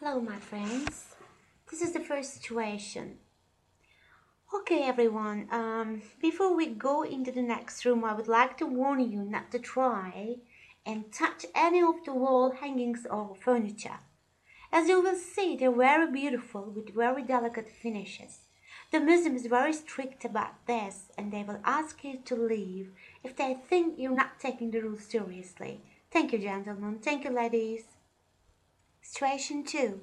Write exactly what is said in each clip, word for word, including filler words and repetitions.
Hello, my friends. This is the first situation. Okay, everyone. Um, before we go into the next room, I would like to warn you not to try and touch any of the wall hangings or furniture. As you will see, they're very beautiful with very delicate finishes. The museum is very strict about this, and they will ask you to leave if they think you're not taking the rules seriously. Thank you, gentlemen. Thank you, ladies. Situation two.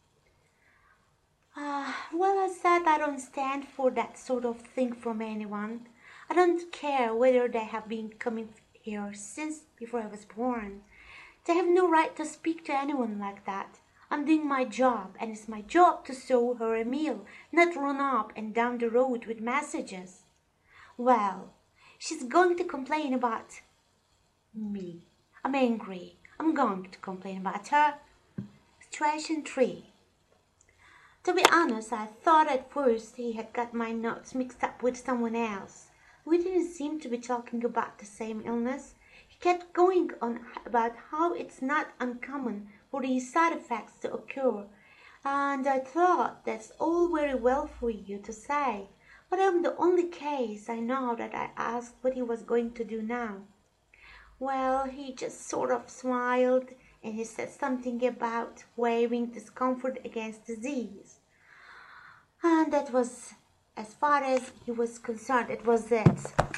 Uh, well, I said I don't stand for that sort of thing from anyone. I don't care whether they have been coming here since before I was born. They have no right to speak to anyone like that. I'm doing my job, and it's my job to serve her a meal, not run up and down the road with messages. Well, she's going to complain about me. I'm angry. I'm going to complain about her. Situation three. To be honest, I thought at first he had got my notes mixed up with someone else. We didn't seem to be talking about the same illness. He kept going on about how it's not uncommon for these side effects to occur, and I thought that's all very well for you to say, but I'm the only case I know that I asked what he was going to do now. Well, he just sort of smiled, and he said something about waiving discomfort against disease. And that was, as far as he was concerned, it was it.